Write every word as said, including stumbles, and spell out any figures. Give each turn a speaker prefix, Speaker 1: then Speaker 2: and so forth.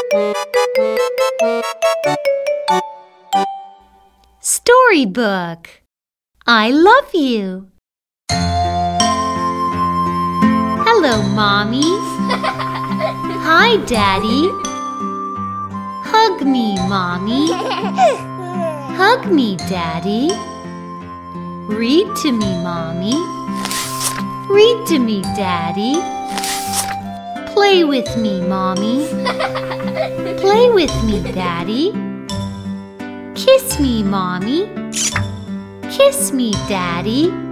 Speaker 1: Storybook. I love you. Hello, Mommy. Hi, Daddy. Hug me, Mommy. Hug me, Daddy. Read to me, Mommy. Read to me, Daddy. Play with me, Mommy. Play with me, Daddy. Kiss me, Mommy. Kiss me, Daddy.